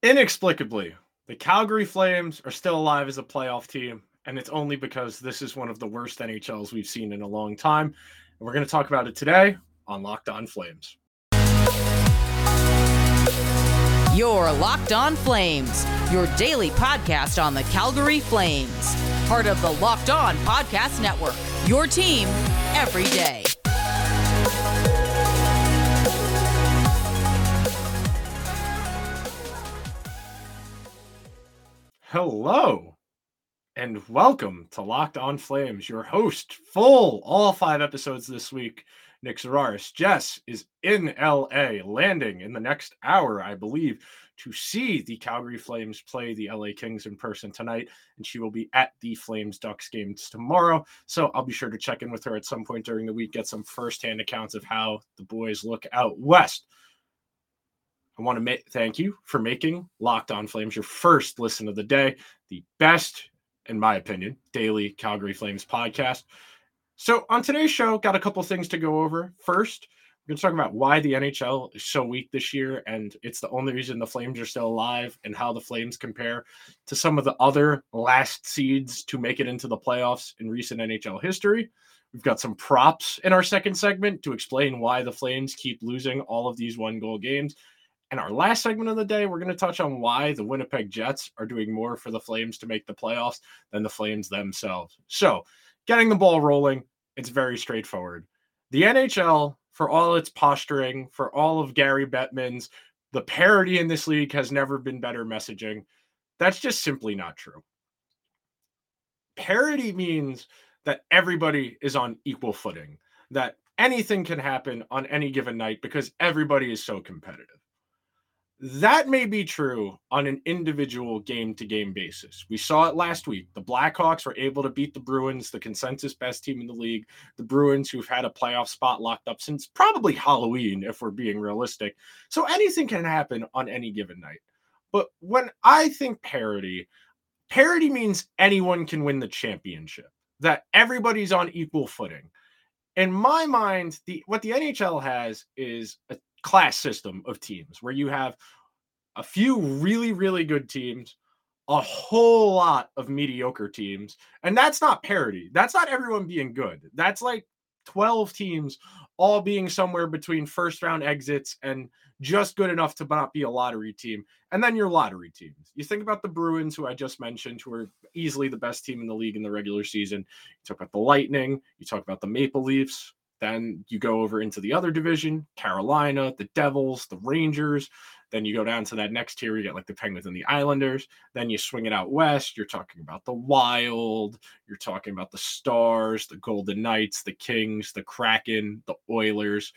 Inexplicably, the Calgary Flames are still alive as a playoff team, and it's only because this is one of the worst NHLs we've seen in a long time. And we're going to talk about it today on Locked On Flames. You're Locked On Flames, your daily podcast on the Calgary Flames. Part of the Locked On Podcast Network, your team every day. Hello, and welcome to Locked On Flames. Your host, full all 5 episodes this week, Nick Zararis. Jess is in LA, landing in the next hour, I believe, to see the Calgary Flames play the LA Kings in person tonight, and she will be at the Flames Ducks games tomorrow. So I'll be sure to check in with her at some point during the week, get some firsthand accounts of how the boys look out west. I want to thank you for making Locked On Flames your first listen of the day, the best, in my opinion, daily Calgary Flames podcast. So on today's show, got a couple things to go over. First, we're going to talk about why the NHL is so weak this year, and it's the only reason the Flames are still alive, and how the Flames compare to some of the other last seeds to make it into the playoffs in recent NHL history. We've got some props in our second segment to explain why the Flames keep losing all of these one-goal games. And our last segment of the day, we're going to touch on why the Winnipeg Jets are doing more for the Flames to make the playoffs than the Flames themselves. So, getting the ball rolling, it's very straightforward. The NHL, for all its posturing, for all of Gary Bettman's, the parity in this league has never been better messaging. That's just simply not true. Parity means that everybody is on equal footing, that anything can happen on any given night because everybody is so competitive. That may be true on an individual game-to-game basis. We saw it last week. The Blackhawks were able to beat the Bruins, the consensus best team in the league. The Bruins, who've had a playoff spot locked up since probably Halloween, if we're being realistic. So anything can happen on any given night. But when I think parity means anyone can win the championship, that everybody's on equal footing. In my mind, what the NHL has is a class system of teams where you have a few really, really good teams, a whole lot of mediocre teams. And that's not parity. That's not everyone being good. That's like 12 teams all being somewhere between first round exits and just good enough to not be a lottery team. And then your lottery teams. You think about the Bruins, who I just mentioned, who are easily the best team in the league in the regular season. You talk about the Lightning. You talk about the Maple Leafs. Then you go over into the other division, Carolina, the Devils, the Rangers. Then you go down to that next tier, you get like the Penguins and the Islanders. Then you swing it out west, you're talking about the Wild, you're talking about the Stars, the Golden Knights, the Kings, the Kraken, the Oilers.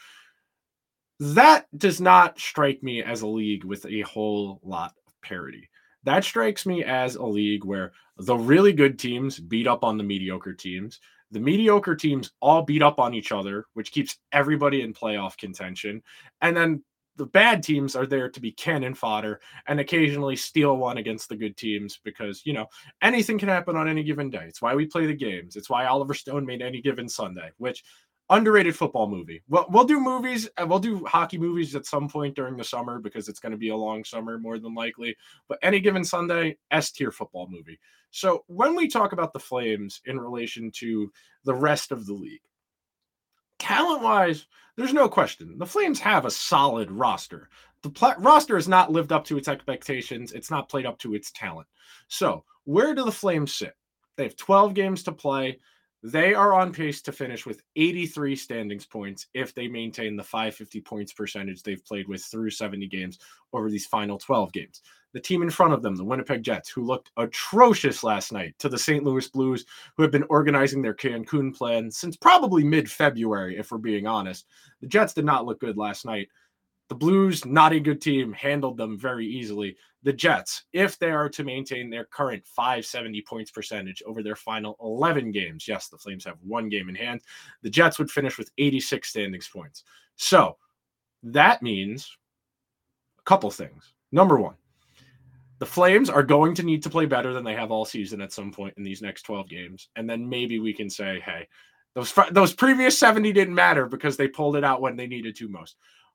That does not strike me as a league with a whole lot of parity. That strikes me as a league where the really good teams beat up on the mediocre teams. The mediocre teams all beat up on each other, which keeps everybody in playoff contention. And then the bad teams are there to be cannon fodder and occasionally steal one against the good teams because, anything can happen on any given day. It's why we play the games. It's why Oliver Stone made Any Given Sunday, which underrated football movie. We'll do movies and we'll do hockey movies at some point during the summer because it's going to be a long summer more than likely. But Any Given Sunday, S-tier football movie. So when we talk about the Flames in relation to the rest of the league, talent-wise, there's no question. The Flames have a solid roster. The roster has not lived up to its expectations. It's not played up to its talent. So where do the Flames sit? They have 12 games to play. They are on pace to finish with 83 standings points if they maintain the 550 points percentage they've played with through 70 games over these final 12 games. The team in front of them, the Winnipeg Jets, who looked atrocious last night to the St. Louis Blues, who have been organizing their Cancun plan since probably mid-February, if we're being honest. The Jets did not look good last night. The Blues, not a good team, handled them very easily. The Jets, if they are to maintain their current 570 points percentage over their final 11 games, yes, the Flames have one game in hand, the Jets would finish with 86 standings points. So that means a couple things. Number one, the Flames are going to need to play better than they have all season at some point in these next 12 games. And then maybe we can say, hey, those previous 70 didn't matter because they pulled it out when they needed to most.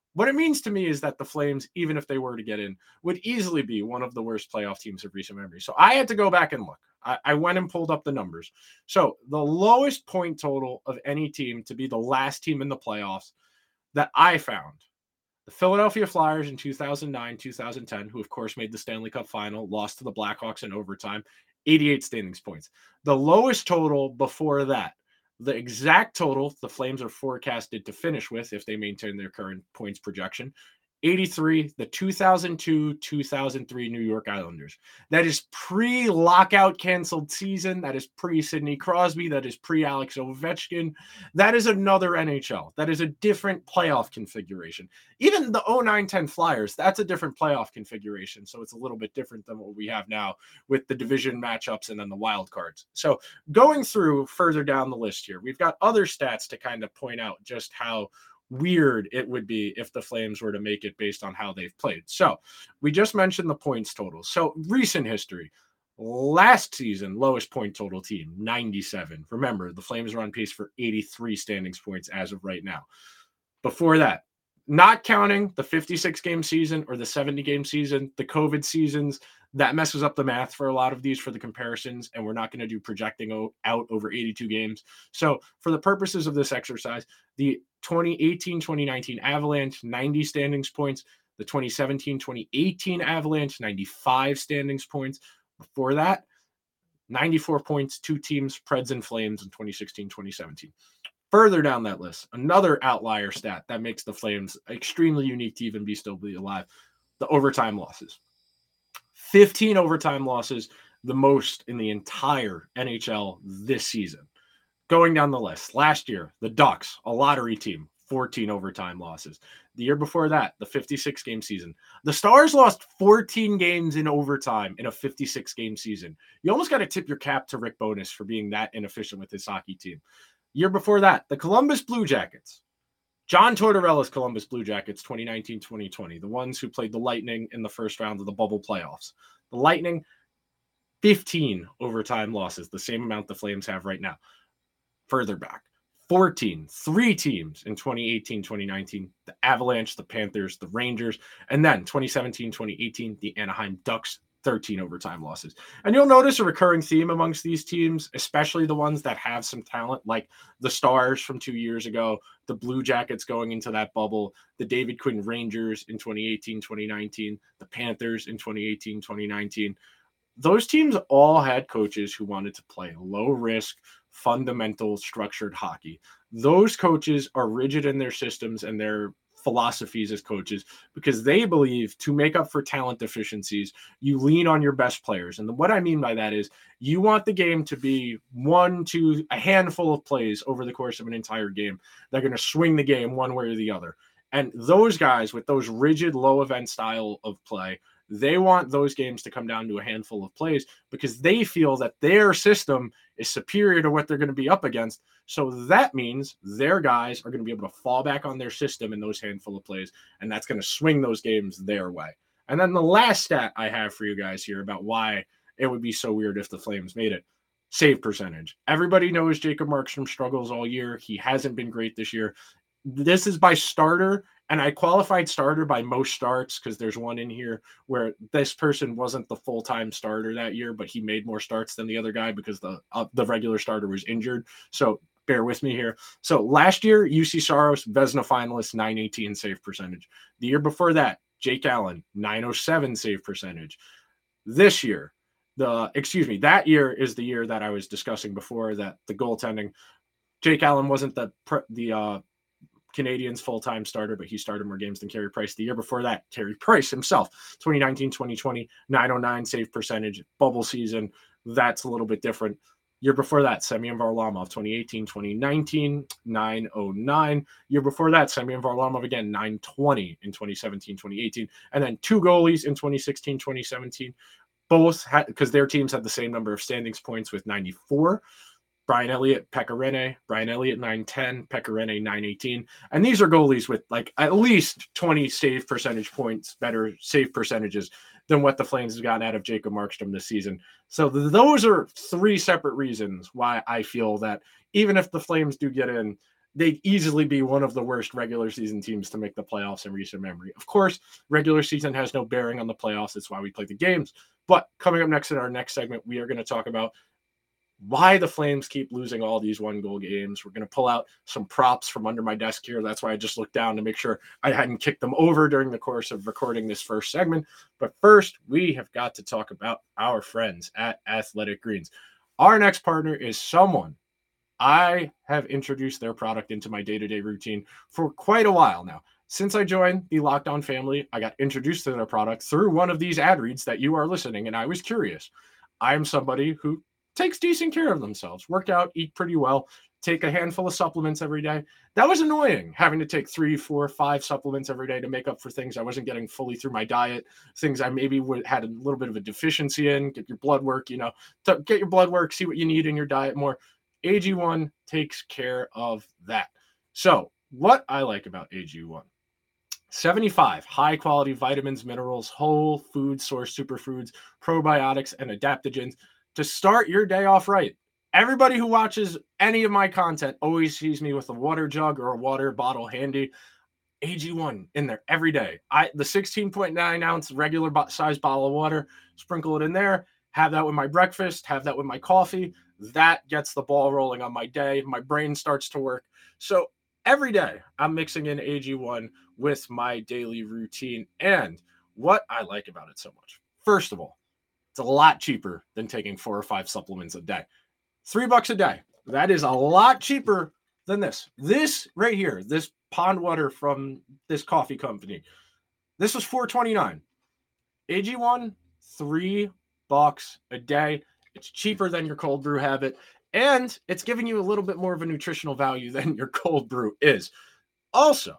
What it means to me is that the Flames, even if they were to get in, would easily be one of the worst playoff teams of recent memory. So I had to go back and look. I went and pulled up the numbers. So the lowest point total of any team to be the last team in the playoffs that I found, the Philadelphia Flyers in 2009, 2010, who of course made the Stanley Cup final, lost to the Blackhawks in overtime, 88 standings points. The lowest total before that, the exact total the Flames are forecasted to finish with if they maintain their current points projection, 83, the 2002-2003 New York Islanders. That is pre-lockout canceled season. That is pre-Sidney Crosby. That is pre-Alex Ovechkin. That is another NHL. That is a different playoff configuration. Even the 09-10 Flyers, that's a different playoff configuration. So it's a little bit different than what we have now with the division matchups and then the wild cards. So going through further down the list here, we've got other stats to kind of point out just how weird it would be if the Flames were to make it based on how they've played. So we just mentioned the points total. So recent history, last season, lowest point total team, 97. Remember, the Flames are on pace for 83 standings points as of right now. Before that, not counting the 56 game season or the 70 game season, the COVID seasons, that messes up the math for a lot of these for the comparisons, and we're not going to do projecting out over 82 games. So for the purposes of this exercise, the 2018-2019 Avalanche, 90 standings points. The 2017-2018 Avalanche, 95 standings points. Before that, 94 points, two teams, Preds and Flames in 2016-2017. Further down that list, another outlier stat that makes the Flames extremely unique to even still be alive, the overtime losses. 15 overtime losses, the most in the entire NHL this season. Going down the list, last year, the Ducks, a lottery team, 14 overtime losses. The year before that, the 56-game season. The Stars lost 14 games in overtime in a 56-game season. You almost got to tip your cap to Rick Bowness for being that inefficient with his hockey team. Year before that, the Columbus Blue Jackets. John Tortorella's Columbus Blue Jackets, 2019-2020, the ones who played the Lightning in the first round of the bubble playoffs. The Lightning, 15 overtime losses, the same amount the Flames have right now. Further back, 14, three teams in 2018-2019, the Avalanche, the Panthers, the Rangers, and then 2017-2018, the Anaheim Ducks, 13 overtime losses. And you'll notice a recurring theme amongst these teams, especially the ones that have some talent, like the Stars from 2 years ago, the Blue Jackets going into that bubble, the David Quinn Rangers in 2018-2019, the Panthers in 2018-2019. Those teams all had coaches who wanted to play low risk, fundamental, structured hockey. Those coaches are rigid in their systems and their philosophies as coaches because they believe to make up for talent deficiencies, you lean on your best players. And what I mean by that is you want the game to be a handful of plays over the course of an entire game. They're going to swing the game one way or the other. And those guys with those rigid low event style of play, they want those games to come down to a handful of plays because they feel that their system is superior to what they're going to be up against. So that means their guys are going to be able to fall back on their system in those handful of plays, and that's going to swing those games their way. And then the last stat I have for you guys here about why it would be so weird if the Flames made it, save percentage. Everybody knows Jacob Markstrom struggles all year. He hasn't been great this year. This is by starter, and I qualified starter by most starts because there's one in here where this person wasn't the full-time starter that year, but he made more starts than the other guy because the regular starter was injured. So bear with me here. So last year, UC Saros, Vezina finalist, 918 save percentage. The year before that, Jake Allen, 907 save percentage. This year, that year is the year that I was discussing before, that the goaltending, Jake Allen wasn't the Canadians full-time starter, but he started more games than Carey Price. The year before that, Carey Price himself, 2019-2020, 909 save percentage, bubble season. That's a little bit different. Year before that, Semyon Varlamov, 2018-2019, 909. Year before that, Semyon Varlamov again, 920 in 2017-2018. And then two goalies in 2016-2017, both had, because their teams had the same number of standings points with 94. Brian Elliott, Pekka Rinne, Brian Elliott 910, Pekka Rinne 918. And these are goalies with like at least 20 save percentage points, better save percentages than what the Flames have gotten out of Jacob Markstrom this season. So those are three separate reasons why I feel that even if the Flames do get in, they'd easily be one of the worst regular season teams to make the playoffs in recent memory. Of course, regular season has no bearing on the playoffs. That's why we play the games. But coming up next in our next segment, we are going to talk about why the Flames keep losing all these 1-goal games. We're going to pull out some props from under my desk here. That's why I just looked down to make sure I hadn't kicked them over during the course of recording this first segment. But first, we have got to talk about our friends at Athletic Greens. Our next partner is someone I have introduced their product into my day-to-day routine for quite a while now. Since I joined the Locked On family, I got introduced to their product through one of these ad reads that you are listening, and I was curious. I am somebody who takes decent care of themselves, work out, eat pretty well, take a handful of supplements every day. That was annoying, having to take 3, 4, 5 supplements every day to make up for things I wasn't getting fully through my diet, things I maybe had a little bit of a deficiency in. Get your blood work, get your blood work, see what you need in your diet more. AG1 takes care of that. So what I like about AG1, 75 high-quality vitamins, minerals, whole food source superfoods, probiotics, and adaptogens to start your day off right. Everybody who watches any of my content always sees me with a water jug or a water bottle handy. AG1 in there every day. The 16.9 ounce regular size bottle of water, sprinkle it in there, have that with my breakfast, have that with my coffee. That gets the ball rolling on my day. My brain starts to work. So every day I'm mixing in AG1 with my daily routine. And what I like about it so much, first of all, it's a lot cheaper than taking 4 or 5 supplements a day. $3 a day. That is a lot cheaper than this. This right here, this pond water from this coffee company, this was $4.29. AG1, $3 a day. It's cheaper than your cold brew habit, and it's giving you a little bit more of a nutritional value than your cold brew is. Also,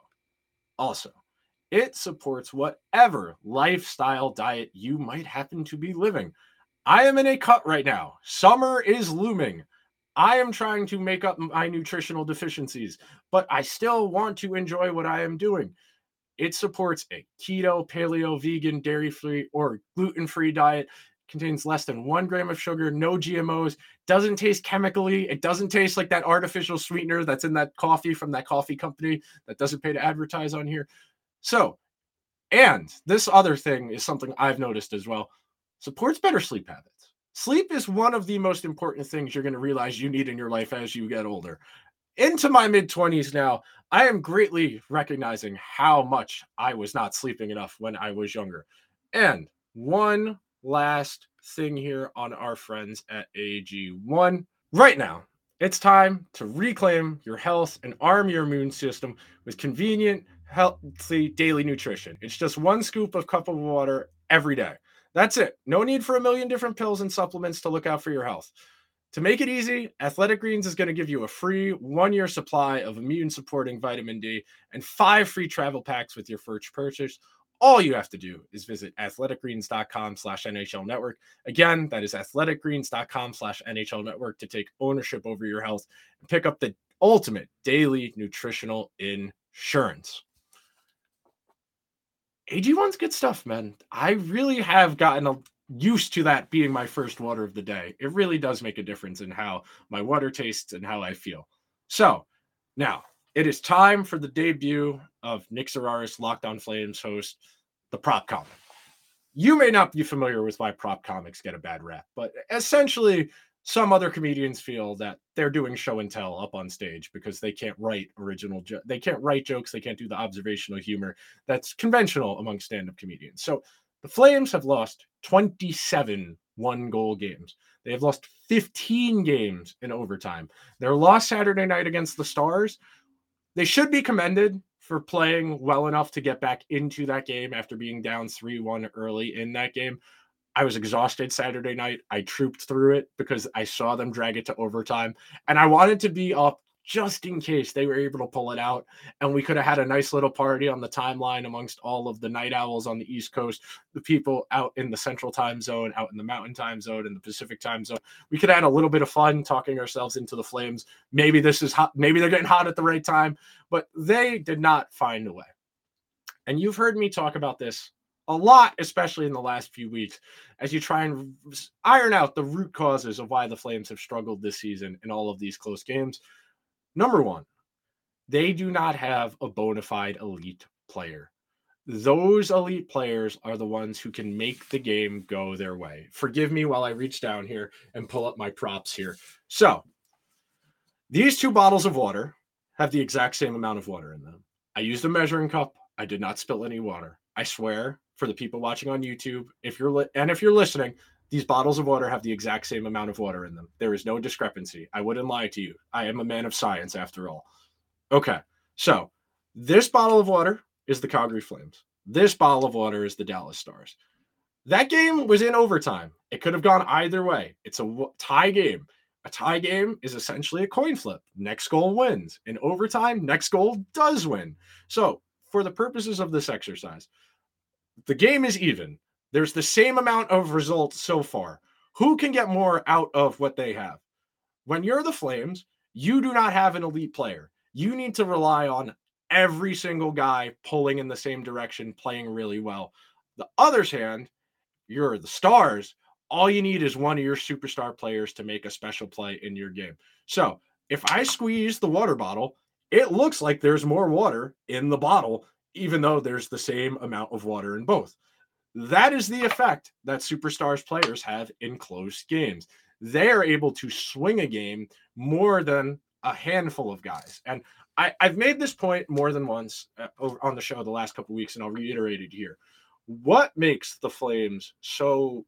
it supports whatever lifestyle diet you might happen to be living. I am in a cut right now. Summer is looming. I am trying to make up my nutritional deficiencies, but I still want to enjoy what I am doing. It supports a keto, paleo, vegan, dairy-free, or gluten-free diet. Contains less than 1 gram of sugar, no GMOs, doesn't taste chemically. It doesn't taste like that artificial sweetener that's in that coffee from that coffee company that doesn't pay to advertise on here. So, and this other thing is something I've noticed as well, supports better sleep habits. Sleep is one of the most important things you're going to realize you need in your life as you get older. Into my mid-20s now, I am greatly recognizing how much I was not sleeping enough when I was younger. And one last thing here on our friends at AG1. Right now, it's time to reclaim your health and arm your immune system with convenient, healthy daily nutrition. It's just 1 scoop of cup of water every day. That's it. No need for a million different pills and supplements to look out for your health. To make it easy, Athletic Greens is going to give you a free 1-year supply of immune-supporting vitamin D and 5 free travel packs with your first purchase. All you have to do is visit athleticgreens.com/NHL Network. Again, that is athleticgreens.com/NHL Network to take ownership over your health and pick up the ultimate daily nutritional insurance. AG1's good stuff, man. I really have gotten used to that being my first water of the day. It really does make a difference in how my water tastes and how I feel. So now it is time for the debut of Nick Zararis, Locked On Flames host, the prop comic. You may not be familiar with why prop comics get a bad rap, but essentially some other comedians feel that they're doing show and tell up on stage because they can't write they can't write jokes. They can't do the observational humor that's conventional among stand-up comedians. So the Flames have lost 27 1-goal games. They have lost 15 games in overtime. Their loss Saturday night against the Stars, they should be commended for playing well enough to get back into that game after being down 3-1 early in that game. I was exhausted Saturday night. I trooped through it because I saw them drag it to overtime, and I wanted to be up just in case they were able to pull it out, and we could have had a nice little party on the timeline amongst all of the night owls on the East Coast, the people out in the Central Time Zone, out in the Mountain Time Zone, and the Pacific Time Zone. We could have had a little bit of fun talking ourselves into the Flames. Maybe this is hot. Maybe they're getting hot at the right time, but they did not find a way. And you've heard me talk about this a lot, especially in the last few weeks, as you try and iron out the root causes of why the Flames have struggled this season in all of these close games. Number one, They do not have a bona fide elite player. Those elite players are the ones who can make the game go their way. Forgive me while I reach down here and pull up my props here. So, these 2 bottles of water have the exact same amount of water in them. I used a measuring cup. I did not spill any water. I swear, for the people watching on YouTube, if you're listening, these bottles of water have the exact same amount of water in them. There is no discrepancy. I wouldn't lie to you. I am a man of science after all. Okay, so this bottle of water is the Calgary Flames. This bottle of water is the Dallas Stars. That game was in overtime. It could have gone either way. It's a tie game. A tie game is essentially a coin flip. Next goal wins. In overtime, next goal does win. So, for the purposes of this exercise, the game is even. There's the same amount of results so far. Who can get more out of what they have? When you're the Flames, you do not have an elite player. You need to rely on every single guy pulling in the same direction, playing really well. The other's hand, you're the Stars. All you need is one of your superstar players to make a special play in your game. So if I squeeze the water bottle, it looks like there's more water in the bottle, even though there's the same amount of water in both. That is the effect that superstars players have in close games. They are able to swing a game more than a handful of guys. And I've made this point more than once on the show the last couple of weeks, and I'll reiterate it here. What makes the Flames so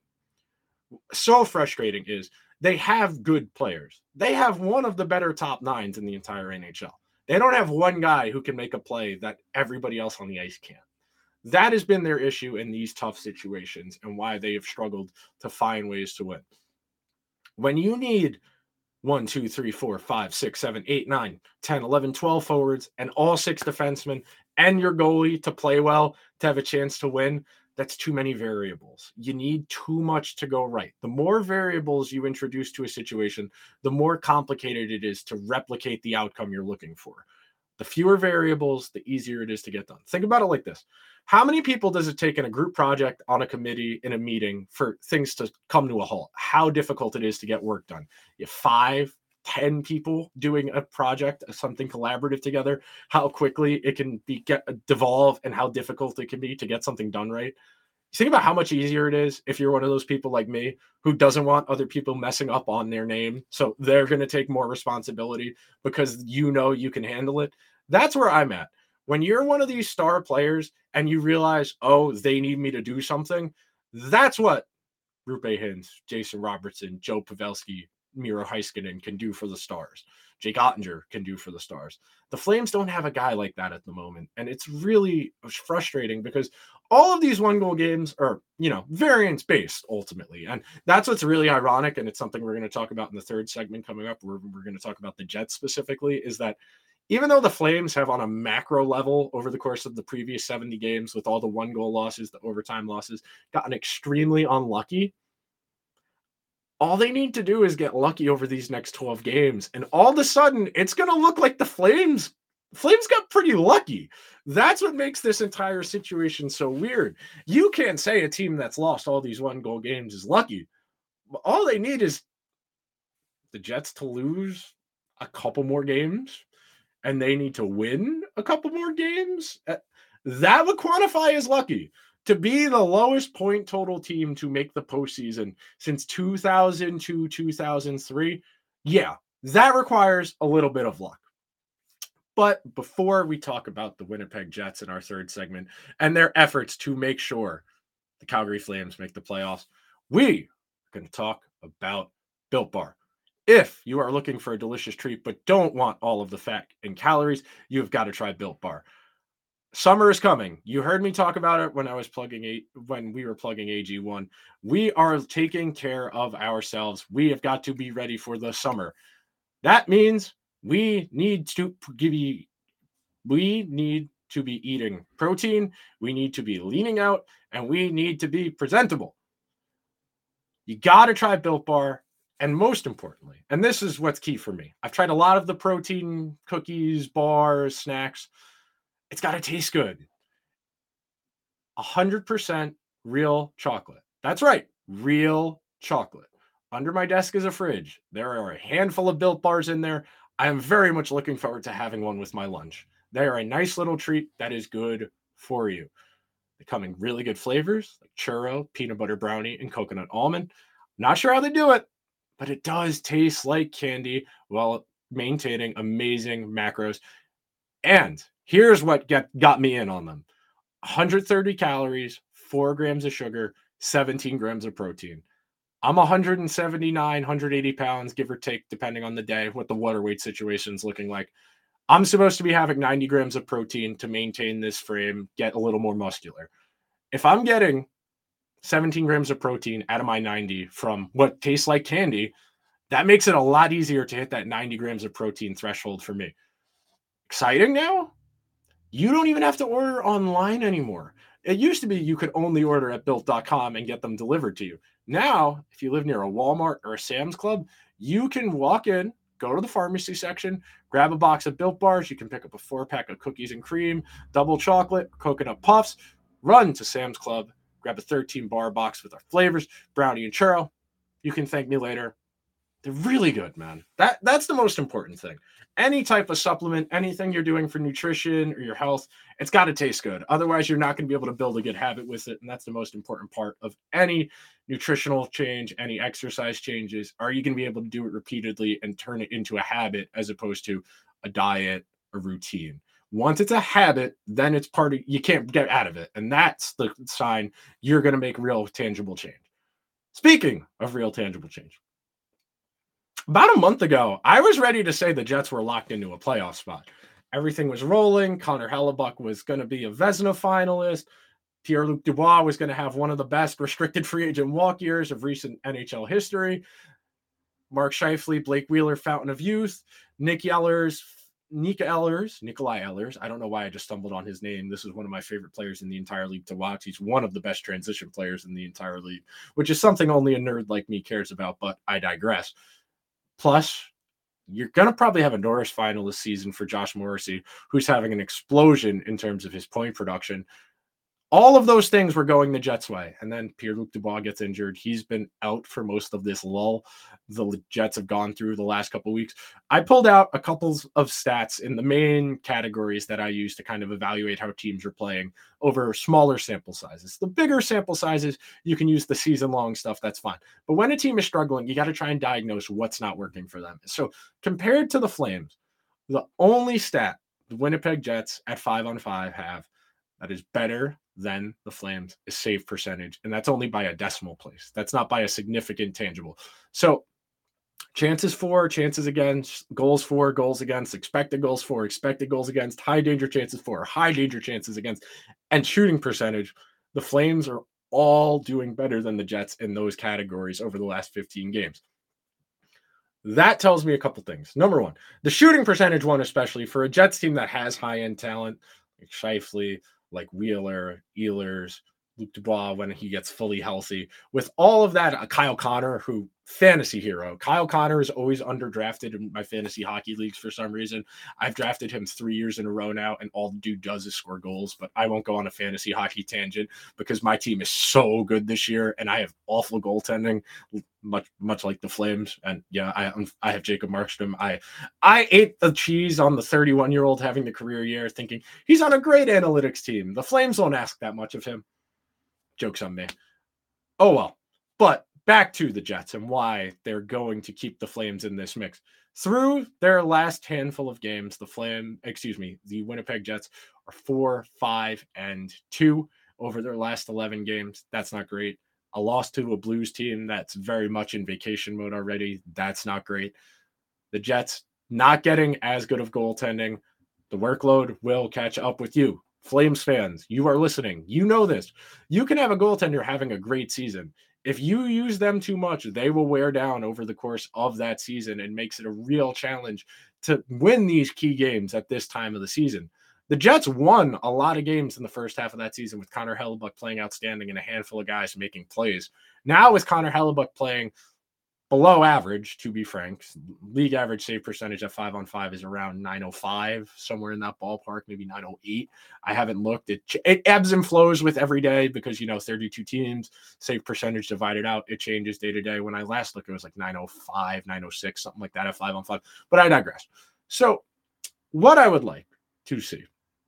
frustrating is they have good players. They have one of the better top 9s in the entire NHL. They don't have one guy who can make a play that everybody else on the ice can't. That has been their issue in these tough situations and why they have struggled to find ways to win. When you need 1, 2, 3, 4, 5, 6, 7, 8, 9, 10, 11, 12 forwards and all 6 defensemen and your goalie to play well to have a chance to win, that's too many variables. You need too much to go right. The more variables you introduce to a situation, the more complicated it is to replicate the outcome you're looking for. The fewer variables, the easier it is to get done. Think about it like this. How many people does it take in a group project, on a committee, in a meeting for things to come to a halt? How difficult it is to get work done? You have 5, 10 people doing a project, something collaborative together, how quickly it can devolve and how difficult it can be to get something done right. Think about how much easier it is if you're one of those people like me who doesn't want other people messing up on their name. So they're going to take more responsibility because you know you can handle it. That's where I'm at. When you're one of these star players and you realize, oh, they need me to do something, that's what Roope Hintz, Jason Robertson, Joe Pavelski, Miro Heiskanen can do for the Stars. Jake Ottinger can do for the Stars. The Flames don't have a guy like that at the moment. And it's really frustrating because all of these 1-goal games are, variance based ultimately. And that's what's really ironic. And it's something we're going to talk about in the third segment coming up. We're going to talk about the Jets specifically, is that even though the Flames have on a macro level over the course of the previous 70 games with all the 1-goal losses, the overtime losses, gotten extremely unlucky, all they need to do is get lucky over these next 12 games. And all of a sudden, it's going to look like the Flames got pretty lucky. That's what makes this entire situation so weird. You can't say a team that's lost all these 1-goal games is lucky. All they need is the Jets to lose a couple more games, and they need to win a couple more games. That would quantify as lucky. To be the lowest point total team to make the postseason since 2002, 2003, yeah, that requires a little bit of luck. But before we talk about the Winnipeg Jets in our third segment and their efforts to make sure the Calgary Flames make the playoffs, we are going to talk about Built Bar. If you are looking for a delicious treat but don't want all of the fat and calories, you've got to try Built Bar. Summer is coming. You heard me talk about it when we were plugging AG1. We are taking care of ourselves. We have got to be ready for the summer. That means we need to be eating protein. We need to be leaning out, and we need to be presentable. You got to try Built Bar. And most importantly, and this is what's key for me, I've tried a lot of the protein cookies, bars, snacks. It's got to taste good. 100% real chocolate. That's right. Real chocolate. Under my desk is a fridge. There are a handful of Built Bars in there. I am very much looking forward to having one with my lunch. They are a nice little treat that is good for you. They come in really good flavors like churro, peanut butter brownie, and coconut almond. Not sure how they do it, but it does taste like candy while maintaining amazing macros. And here's what got me in on them: 130 calories, 4 grams of sugar, 17 grams of protein. I'm 179, 180 pounds, give or take, depending on the day, what the water weight situation is looking like. I'm supposed to be having 90 grams of protein to maintain this frame, get a little more muscular. If I'm getting 17 grams of protein out of my 90 from what tastes like candy, that makes it a lot easier to hit that 90 grams of protein threshold for me. Exciting now? You don't even have to order online anymore. It used to be you could only order at built.com and get them delivered to you. Now, if you live near a Walmart or a Sam's Club, you can walk in, go to the pharmacy section, grab a box of Built Bars. You can pick up a 4-pack of cookies and cream, double chocolate, coconut puffs, run to Sam's Club, grab a 13-bar box with our flavors, brownie and churro. You can thank me later. They're really good, man. That's the most important thing. Any type of supplement, anything you're doing for nutrition or your health, it's got to taste good. Otherwise, you're not going to be able to build a good habit with it. And that's the most important part of any nutritional change, any exercise changes. Are you going to be able to do it repeatedly and turn it into a habit as opposed to a diet or routine? Once it's a habit, then it's part of, you can't get out of it. And that's the sign you're going to make real tangible change. Speaking of real tangible change, about a month ago, I was ready to say the Jets were locked into a playoff spot. Everything was rolling. Connor Hellebuyck was going to be a Vezina finalist. Pierre-Luc Dubois was going to have one of the best restricted free agent walk years of recent NHL history. Mark Scheifele, Blake Wheeler, Fountain of Youth. Nikolai Ehlers. I don't know why I just stumbled on his name. This is one of my favorite players in the entire league to watch. He's one of the best transition players in the entire league, which is something only a nerd like me cares about, but I digress. Plus, you're going to probably have a Norris final this season for Josh Morrissey, who's having an explosion in terms of his point production. All of those things were going the Jets' way. And then Pierre-Luc Dubois gets injured. He's been out for most of this lull the Jets have gone through the last couple of weeks. I pulled out a couple of stats in the main categories that I use to kind of evaluate how teams are playing over smaller sample sizes. The bigger sample sizes, you can use the season-long stuff. That's fine. But when a team is struggling, you got to try and diagnose what's not working for them. So compared to the Flames, the only stat the Winnipeg Jets at 5-on-5 have that is better than the Flames is save percentage. And that's only by a decimal place. That's not by a significant tangible. So chances for, chances against, goals for, goals against, expected goals for, expected goals against, high danger chances for, high danger chances against, and shooting percentage. The Flames are all doing better than the Jets in those categories over the last 15 games. That tells me a couple things. Number one, the shooting percentage one, especially for a Jets team that has high-end talent like Scheifele, like Wheeler, Ehlers, Luc Dubois when he gets fully healthy. With all of that, Kyle Connor, who fantasy hero. Kyle Connor is always underdrafted in my fantasy hockey leagues for some reason. I've drafted him 3 years in a row now, and all the dude does is score goals. But I won't go on a fantasy hockey tangent because my team is so good this year, and I have awful goaltending, much like the Flames. And yeah, I have Jacob Markstrom. I ate the cheese on the 31-year-old having the career year, thinking he's on a great analytics team. The Flames won't ask that much of him. Joke's on me. Oh well. But back to the Jets and why they're going to keep the Flames in this mix. Through their last handful of games, the Winnipeg Jets are 4-5-2 over their last 11 games. That's not great. A loss to a Blues team that's very much in vacation mode already. That's not great. The Jets not getting as good of goaltending. The workload will catch up with you. Flames fans, you are listening. You know this. You can have a goaltender having a great season. If you use them too much, they will wear down over the course of that season and makes it a real challenge to win these key games at this time of the season. The Jets won a lot of games in the first half of that season with Connor Hellebuyck playing outstanding and a handful of guys making plays. Now with Connor Hellebuyck playing below average, to be frank. League average save percentage at 5-on-5 is around 905, somewhere in that ballpark, maybe 908. I haven't looked. It ebbs and flows with every day because, 32 teams, save percentage divided out. It changes day to day. When I last looked, it was like 905, 906, something like that at 5-on-5. But I digress. So what I would like to see,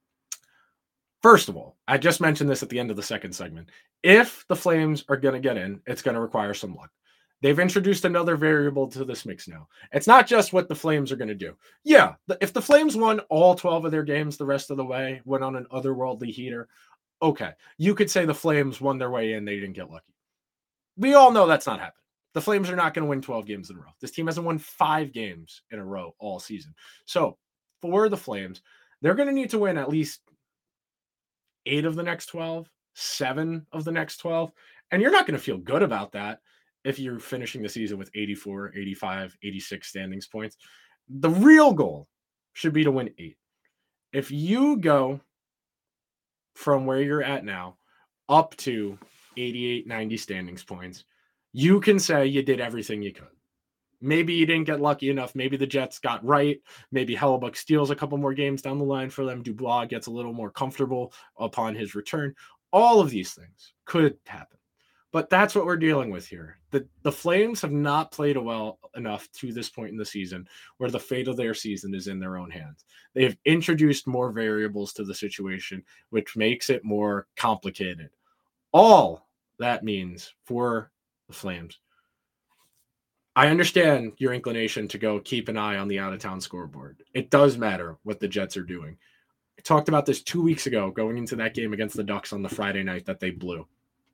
first of all, I just mentioned this at the end of the second segment. If the Flames are going to get in, it's going to require some luck. They've introduced another variable to this mix now. It's not just what the Flames are going to do. Yeah, if the Flames won all 12 of their games the rest of the way, went on an otherworldly heater, okay. You could say the Flames won their way in, they didn't get lucky. We all know that's not happening. The Flames are not going to win 12 games in a row. This team hasn't won 5 games in a row all season. So for the Flames, they're going to need to win at least 8 of the next 12, 7 of the next 12, and you're not going to feel good about that if you're finishing the season with 84, 85, 86 standings points. The real goal should be to win 8. If you go from where you're at now up to 88, 90 standings points, you can say you did everything you could. Maybe you didn't get lucky enough. Maybe the Jets got right. Maybe Hellebuyck steals a couple more games down the line for them. Dubois gets a little more comfortable upon his return. All of these things could happen. But that's what we're dealing with here. The Flames have not played well enough to this point in the season where the fate of their season is in their own hands. They have introduced more variables to the situation, which makes it more complicated. All that means for the Flames, I understand your inclination to go keep an eye on the out-of-town scoreboard. It does matter what the Jets are doing. I talked about this 2 weeks ago going into that game against the Ducks on the Friday night that they blew.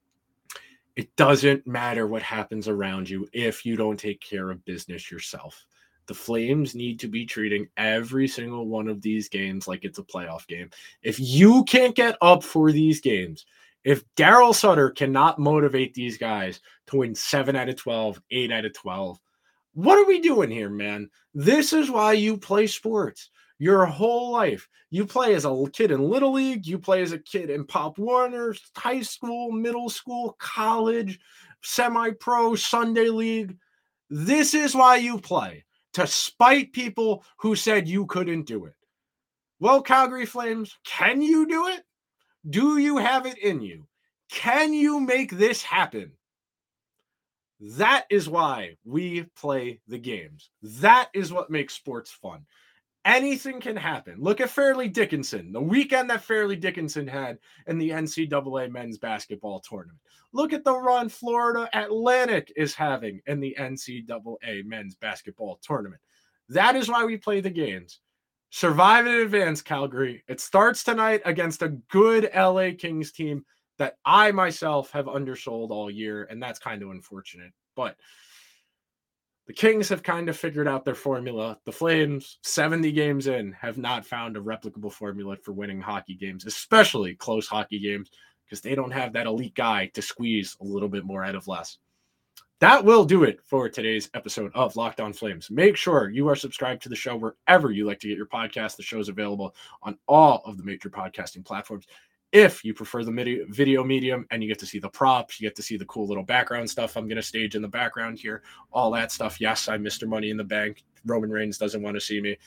It doesn't matter what happens around you if you don't take care of business yourself. The Flames need to be treating every single one of these games like it's a playoff game. If you can't get up for these games, if Daryl Sutter cannot motivate these guys to win 7 out of 12, 8 out of 12, what are we doing here, man? This is why you play sports. Your whole life. You play as a kid in Little League. You play as a kid in Pop Warner, high school, middle school, college, semi-pro, Sunday league. This is why you play, to spite people who said you couldn't do it. Well, Calgary Flames, can you do it? Do you have it in you? Can you make this happen? That is why we play the games. That is what makes sports fun. Anything can happen. Look at Fairleigh Dickinson, the weekend that Fairleigh Dickinson had in the NCAA men's basketball tournament. Look at the run Florida Atlantic is having in the NCAA men's basketball tournament. That is why we play the games. Survive and advance, Calgary. It starts tonight against a good LA Kings team that I myself have undersold all year, and that's kind of unfortunate. But the Kings have kind of figured out their formula. The Flames, 70 games in, have not found a replicable formula for winning hockey games, especially close hockey games, because they don't have that elite guy to squeeze a little bit more out of less. That will do it for today's episode of Locked On Flames. Make sure you are subscribed to the show wherever you like to get your podcast. The show is available on all of the major podcasting platforms. If you prefer the video medium and you get to see the props, you get to see the cool little background stuff I'm going to stage in the background here, all that stuff. Yes, I'm Mr. Money in the Bank. Roman Reigns doesn't want to see me.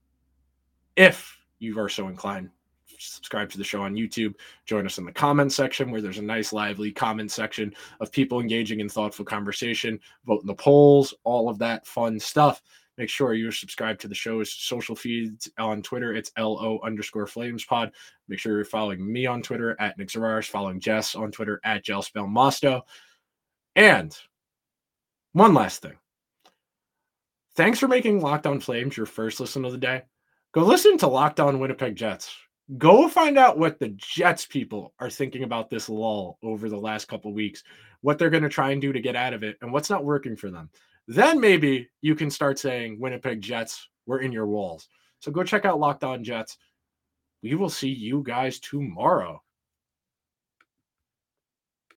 If you are so inclined, subscribe to the show on YouTube. Join us in the comments section where there's a nice, lively comment section of people engaging in thoughtful conversation, vote in the polls, all of that fun stuff. Make sure you're subscribed to the show's social feeds on Twitter. It's LO_FlamesPod. Make sure you're following me on Twitter at Nick Zararis, following Jess on Twitter at JelSpellMosto. And one last thing. Thanks for making Locked On Flames your first listen of the day. Go listen to Locked On Winnipeg Jets. Go find out what the Jets people are thinking about this lull over the last couple weeks, what they're going to try and do to get out of it, and what's not working for them. Then maybe you can start saying, Winnipeg Jets, we're in your walls. So go check out Locked On Jets. We will see you guys tomorrow.